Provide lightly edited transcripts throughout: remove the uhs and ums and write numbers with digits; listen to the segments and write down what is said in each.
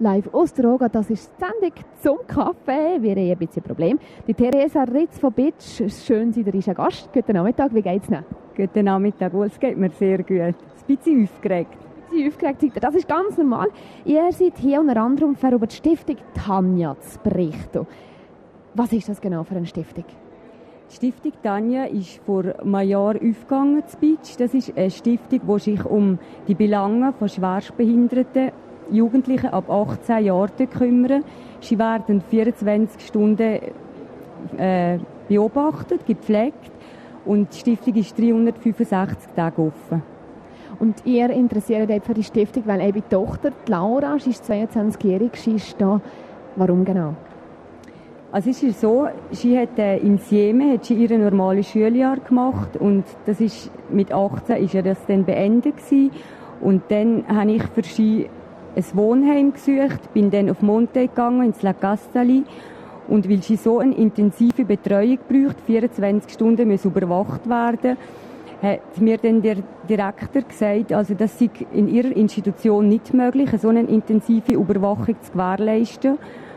Live aus der Roga, das ist die Sendung zum Kaffee. Wir haben ein bisschen Problem. Die Theresa Ritz von Bitsch, schön, Sie sind ein Gast. Guten Nachmittag, wie geht's Ihnen? Guten Nachmittag, es geht mir sehr gut. Ein bisschen aufgeregt. Das ist ganz normal. Ihr seid hier unter anderem für über die Stiftung Tanja zu berichten. Was ist das genau für eine Stiftung? Die Stiftung Tanja ist vor einem Jahr aufgegangen zu Bitsch. Das ist eine Stiftung, die sich um die Belange von schwerstbehinderten Jugendlichen ab 18 Jahren kümmern. Sie werden 24 Stunden beobachtet, gepflegt und die Stiftung ist 365 Tage offen. Und ihr interessiert euch für die Stiftung, weil eure Tochter, die Laura, sie ist 22-jährig, sie ist da. Warum genau? Also es ist so, sie hat in Jemen ihr normales Schuljahr gemacht und das ist, mit 18 ist ja das dann beendet gewesen. Und dann habe ich für sie ein Wohnheim gesucht, bin dann auf Monte gegangen, ins La Castelli. Und weil sie so eine intensive Betreuung braucht, 24 Stunden muss überwacht werden, hat mir dann der Direktor gesagt, also das sei in ihrer Institution nicht möglich, so eine intensive Überwachung zu gewährleisten.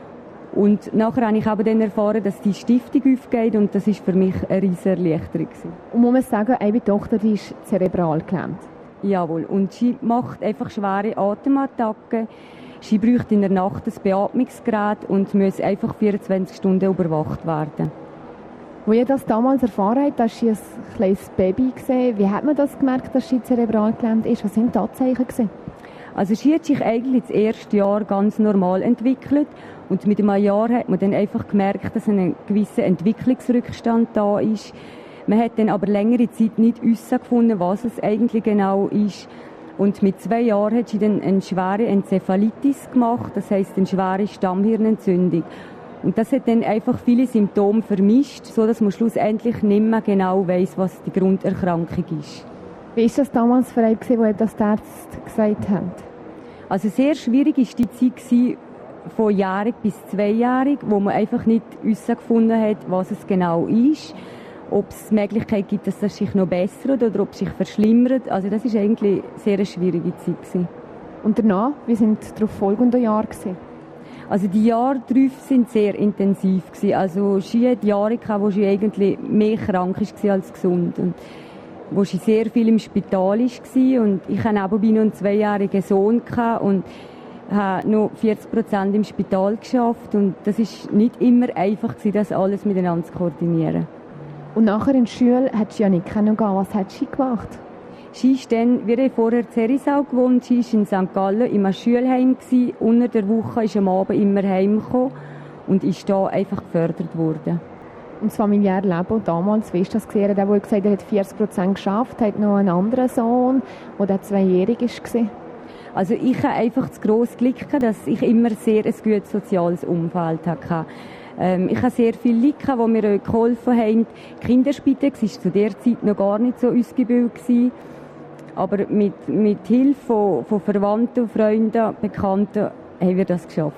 Und nachher habe ich aber dann erfahren, dass die Stiftung aufgeht und das ist für mich eine riesige Erleichterung. Und muss man sagen, eure Tochter die ist zerebral gelähmt? Jawohl, und sie macht einfach schwere Atemattacken. Sie braucht in der Nacht ein Beatmungsgerät und muss einfach 24 Stunden überwacht werden. Als ihr das damals erfahren habt, dass sie ein kleines Baby gesehen, wie hat man das gemerkt, dass sie zerebral gelähmt ist? Was sind die Anzeichen? Also sie hat sich eigentlich das erste Jahr ganz normal entwickelt und mit einem Jahr hat man dann einfach gemerkt, dass ein gewisser Entwicklungsrückstand da ist. Man hat dann aber längere Zeit nicht herausgefunden, was es eigentlich genau ist. Und mit 2 Jahren hat sie dann eine schwere Enzephalitis gemacht, das heisst eine schwere Stammhirnentzündung. Und das hat dann einfach viele Symptome vermischt, so dass man schlussendlich nicht mehr genau weiss, was die Grunderkrankung ist. Wie war das damals für euch, wo das die Ärzte gesagt haben? Also sehr schwierig war die Zeit von jährig bis 2-jährig, wo man einfach nicht herausgefunden hat, was es genau ist. Ob es die Möglichkeit gibt, dass es sich noch bessert oder ob es sich verschlimmert. Also das war eigentlich eine sehr schwierige Zeit. Und danach, wie sind die darauf folgenden Jahre? Also die Jahre darauf waren sehr intensiv. Also sie hat Jahre gehabt, wo sie eigentlich mehr krank war als gesund. Und wo sie sehr viel im Spital war. Und ich hatte nebenbei noch einen 2-jährigen Sohn und habe noch 40% im Spital geschafft. Und das war nicht immer einfach, das alles miteinander zu koordinieren. Und nachher in der Schule hat sie ja nicht gehen. Was hat sie gemacht? Sie ist dann, wir haben vorher in Zerisau gewohnt, sie war in St. Gallen in einem Schulheim. Unter der Woche ist am Abend immer heimgekommen und ist da einfach gefördert worden. Und das familiäre Leben damals, wie ist das gesehen? Der, der gesagt hat, er hat 40% geschafft, hat noch einen anderen Sohn, der 2-jährig war. Also ich habe einfach das grosse Glück gehabt, dass ich immer sehr ein gutes soziales Umfeld hatte. Ich habe sehr viele Leute, die mir geholfen haben. Die Kinderspitex war zu der Zeit noch gar nicht so ausgebildet. Aber mit Hilfe von Verwandten, Freunden, Bekannten haben wir das geschafft.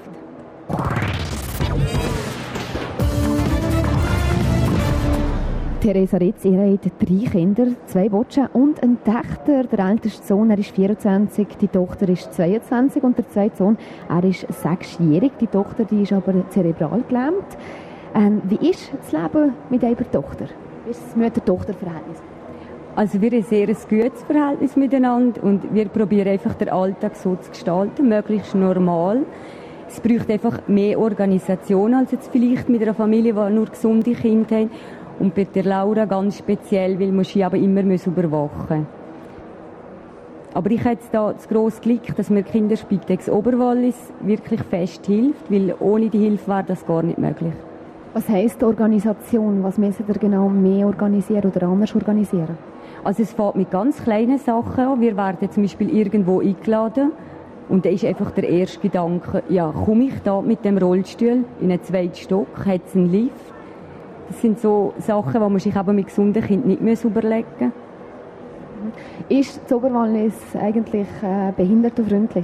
Theresa Ritz, ihr habt 3 Kinder, 2 Butschen und einen Töchter. Der älteste Sohn, er ist 24, die Tochter ist 22 und der zweite Sohn, er ist 6-jährig. Die Tochter, die ist aber zerebral gelähmt. Wie ist das Leben mit eurer Tochter? Wie ist das Mutter-Tochter-Verhältnis? Also wir haben sehr ein gutes Verhältnis miteinander und wir probieren einfach den Alltag so zu gestalten, möglichst normal. Es braucht einfach mehr Organisation als jetzt vielleicht mit einer Familie, die nur gesunde Kinder haben. Und bei der Laura ganz speziell, weil man sie aber immer überwachen muss. Aber ich habe jetzt da das grosse Glück, dass mir Kinderspitex Oberwallis wirklich fest hilft, weil ohne die Hilfe wäre das gar nicht möglich. Was heisst Organisation? Was müssen ihr genau mehr organisieren oder anders organisieren? Also es fängt mit ganz kleinen Sachen an. Wir werden zum Beispiel irgendwo eingeladen und da ist einfach der erste Gedanke, ja, komme ich da mit dem Rollstuhl in einen 2. Stock, hat es einen Lift? Das sind so Sachen, die man sich aber mit gesunden Kindern nicht überlegen muss. Ist das Oberwallis eigentlich behindertenfreundlich?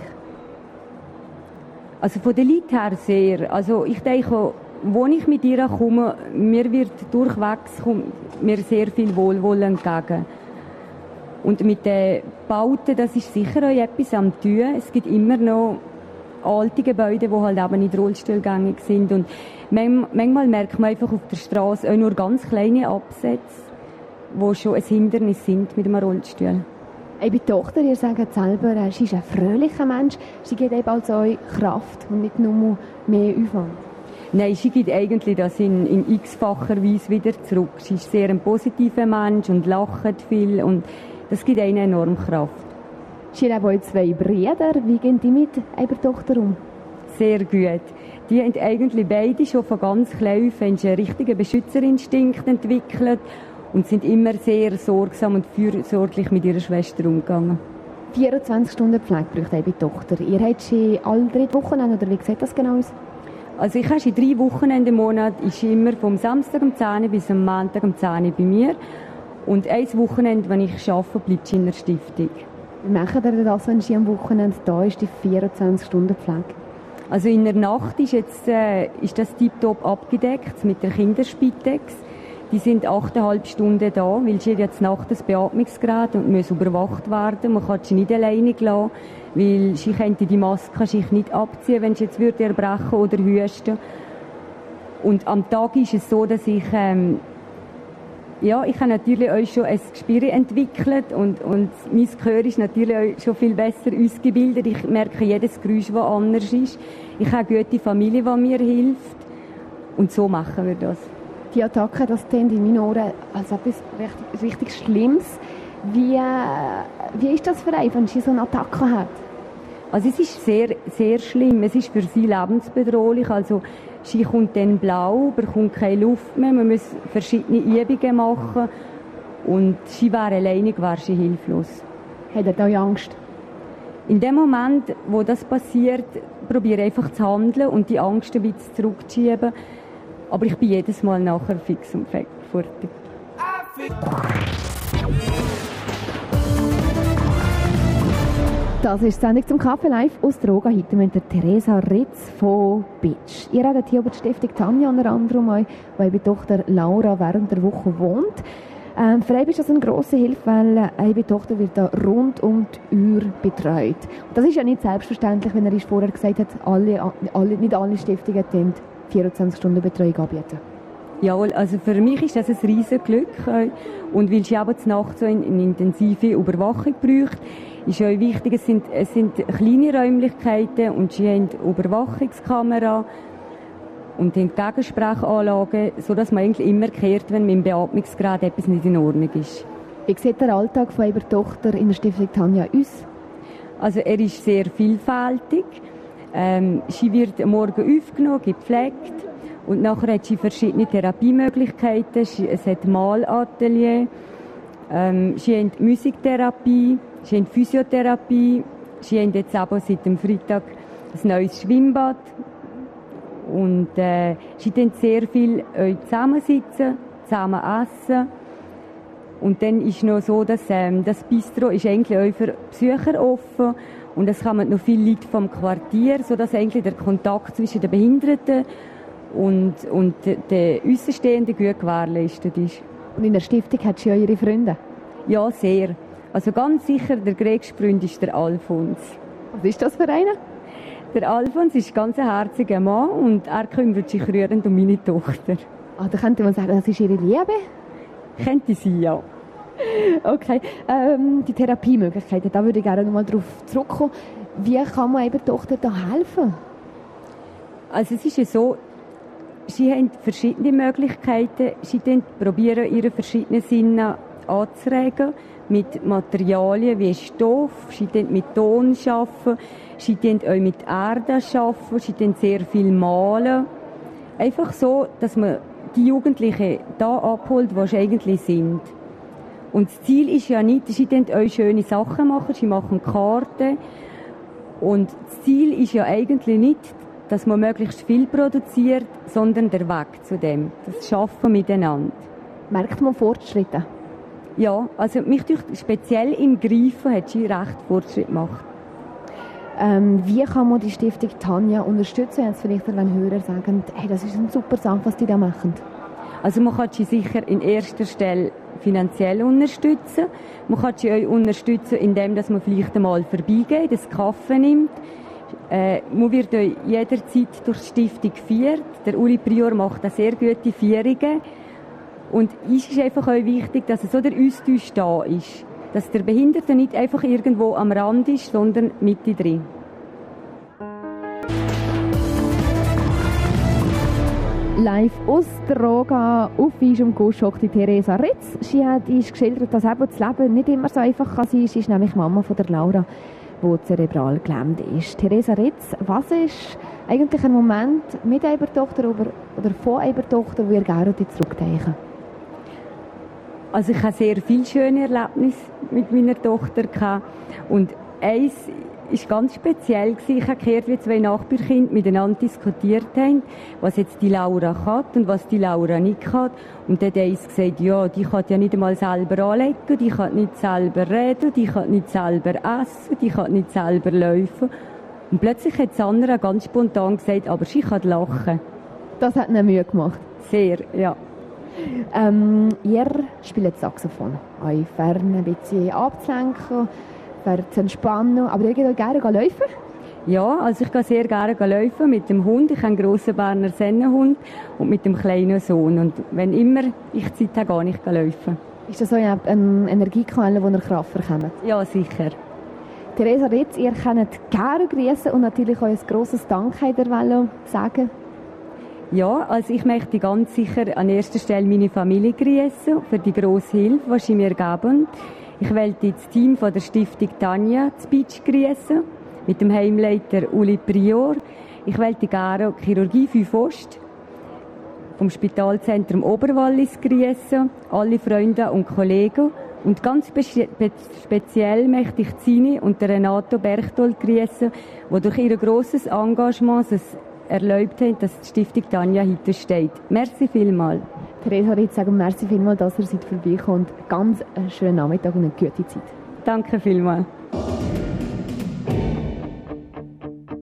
Also von den Leuten her sehr. Also ich denke, wo ich mit ihr komme, mir wird durchwegs mir sehr viel Wohlwollen entgegen. Und mit den Bauten, das ist sicher auch etwas am Tun. Es gibt immer noch alte Gebäude, die halt eben nicht rollstuhlgängig sind. Und manchmal merkt man einfach auf der Straße auch nur ganz kleine Absätze, die schon ein Hindernis sind mit einem Rollstuhl. Eure Tochter, ihr sagt selber, sie ist ein fröhlicher Mensch. Sie gibt eben also euch Kraft und nicht nur mehr Aufwand. Nein, sie gibt eigentlich das in x-facher Weise wieder zurück. Sie ist sehr ein positiver Mensch und lacht viel und das gibt eine enorme Kraft. Sie haben auch 2 Brüder. Wie gehen die mit eurer Tochter um? Sehr gut. Die haben eigentlich beide schon von ganz klein auf einen richtigen Beschützerinstinkt entwickelt und sind immer sehr sorgsam und fürsorglich mit ihrer Schwester umgegangen. 24 Stunden Pflege braucht eure Tochter. Ihr habt sie alle 3 Wochenende, oder wie sieht das genau aus? Also ich habe sie 3 Wochenende im Monat, ist immer vom Samstag um 10 Uhr bis am Montag um 10 Uhr bei mir. Und ein Wochenende, wenn ich arbeite, bleibt sie in der Stiftung. Wie macht ihr das, wenn sie am Wochenende da ist, die 24 Stunden Pflege? Also in der Nacht ist das tiptop abgedeckt mit der Kinderspitex. Die sind 8,5 Stunden da, weil sie jetzt nachts das Beatmungsgerät und müssen überwacht werden. Man kann sie nicht alleine lassen, weil sie könnte die Maske sich nicht abziehen, wenn sie jetzt würde erbrechen oder husten. Und am Tag ist es so, dass ich ich habe natürlich auch schon ein Gespür entwickelt und mein Gehör ist natürlich auch schon viel besser ausgebildet. Ich merke jedes Geräusch, das anders ist. Ich habe eine gute Familie, die mir hilft. Und so machen wir das. Die Attacke, das klingt in meinen Ohren als etwas richtig Schlimmes. Wie ist das für einen, wenn sie so eine Attacke hat? Also es ist sehr, sehr schlimm. Es ist für sie lebensbedrohlich. Also sie kommt dann blau, bekommt keine Luft mehr. Man muss verschiedene Übungen machen. Und sie wäre alleinig, wäre sie hilflos. Hat er da Angst? In dem Moment, wo das passiert, probiere ich einfach zu handeln und die Angst ein bisschen zurückzuschieben. Aber ich bin jedes Mal nachher fix und fertig. Das ist die Sendung zum Kaffee live aus der Roga. Heute mit der Theresa Ritz von Bitsch. Ihr redet hier über die Stiftung Tanja unter anderem, wo eure Tochter Laura während der Woche wohnt. Für euch ist das eine grosse Hilfe, weil eure Tochter wird da rund um die Uhr betreut. Und das ist ja nicht selbstverständlich, wenn er vorher gesagt hat, nicht alle Stiftungen 24 Stunden Betreuung anbieten. Jawohl, also für mich ist das ein riesen Glück. Und weil sie aber zur Nacht so eine intensive Überwachung braucht, ist auch wichtig, es sind kleine Räumlichkeiten und sie haben Überwachungskamera und haben Gegensprechanlagen, sodass man eigentlich immer kehrt, wenn mit dem Beatmungsgerät etwas nicht in Ordnung ist. Wie sieht der Alltag von eurer Tochter in der Stiftung Tanja aus? Also er ist sehr vielfältig. Sie wird am Morgen aufgenommen, gepflegt und nachher hat sie verschiedene Therapiemöglichkeiten. Es hat Malatelier, sie haben Musiktherapie, sie haben Physiotherapie, sie haben jetzt aber seit dem Freitag ein neues Schwimmbad und sie tun sehr viel zusammensitzen, zusammen essen. Und dann ist noch so, dass das Bistro ist eigentlich auch für Besucher offen und es kommen noch viele Leute vom Quartier, sodass eigentlich der Kontakt zwischen den Behinderten und den Außenstehenden gut gewährleistet ist. Und in der Stiftung hat sie ja ihre Freunde? Ja, sehr. Also ganz sicher, der größte Freund ist der Alfons. Was ist das für einer? Der Alfons ist ganz ein herziger Mann und er kümmert sich rührend um meine Tochter. Ah, da könnte man sagen, das ist ihre Liebe? Könnte sie, ja. Okay, die Therapiemöglichkeiten, da würde ich gerne noch mal darauf zurückkommen. Wie kann man eben der Tochter da helfen? Also es ist ja so, sie haben verschiedene Möglichkeiten. Sie probieren ihre verschiedenen Sinne anzuregen mit Materialien wie Stoff. Sie mit Ton arbeiten. Sie auch mit Erde arbeiten. Sie sehr viel malen. Einfach so, dass man die Jugendlichen da abholt, wo sie eigentlich sind. Und das Ziel ist ja nicht, sie auch schöne Sachen machen. Sie machen Karten. Und das Ziel ist ja eigentlich nicht, dass man möglichst viel produziert, sondern der Weg zu dem. Das Schaffen miteinander. Merkt man Fortschritte? Ja, also mich durch speziell im Greifen hat sie recht Fortschritt gemacht. Wie kann man die Stiftung Tanja unterstützen, wenn es vielleicht wenn Hörer sagen, hey, das ist eine super Sache, was die da machen? Also man kann sie sicher in erster Stelle finanziell unterstützen. Man kann sie auch unterstützen, indem dass man vielleicht einmal vorbeigeht, einen Kaffee nimmt. Man wird jederzeit durch die Stiftung geführt. Der Uli Prior macht da sehr gute Führungen. Und es ist einfach auch wichtig, dass so der Austausch da ist. Dass der Behinderte nicht einfach irgendwo am Rand ist, sondern mittendrin. Live aus der Roga auf Eis und Gusch hockt die Theresa Ritz. Sie hat uns geschildert, dass eben das Leben nicht immer so einfach sein kann. Sie ist nämlich Mama von der Laura, die zerebral gelähmt ist. Theresa Ritz, was ist eigentlich ein Moment mit einer Tochter oder von einer Tochter, wo ihr gerne zurückdenken? Also ich hatte sehr viele schöne Erlebnisse mit meiner Tochter und eins war ganz speziell. Ich habe gehört, wie zwei Nachbarkinder miteinander diskutiert haben, was jetzt die Laura kann und was die Laura nicht kann. Und dann hat eins gesagt, ja, die kann ja nicht einmal selber anlegen, die kann nicht selber reden, die kann nicht selber essen, die kann nicht selber laufen. Und plötzlich hat das andere ganz spontan gesagt, aber sie kann lachen. Das hat ihnen Mühe gemacht? Sehr, ja. Ihr spielt Saxophon, euch fern ein bisschen abzulenken, zu entspannen, aber ihr geht auch gerne laufen? Ja, also ich gehe sehr gerne laufen mit dem Hund. Ich habe einen grossen Berner Sennenhund und mit dem kleinen Sohn. Und wenn immer ich Zeit habe, gehe ich laufen. Ist das so eine Energiequelle, wo ihr Kraft bekommt? Ja, sicher. Theresa Ritz, ihr könnt gerne grüßen und natürlich auch ein grosses Danke sagen. Ja, also ich möchte ganz sicher an erster Stelle meine Familie grüßen für die grosse Hilfe, die sie mir geben. Ich möchte das Team von der Stiftung Tanja zu Beach grüßen, mit dem Heimleiter Uli Prior. Ich möchte gerne die Chirurgie 5 Ost vom Spitalzentrum Oberwallis grüßen, alle Freunde und Kollegen. Und ganz speziell möchte ich Zini und Renato Berchtold grüßen, die durch ihr grosses Engagement es erlaubt haben, dass die Stiftung Tanja heute steht. Merci vielmals. Theresa Ritz, sagen merci vielmals, dass ihr vorbeikommt. Ganz einen schönen Nachmittag und eine gute Zeit. Danke vielmals.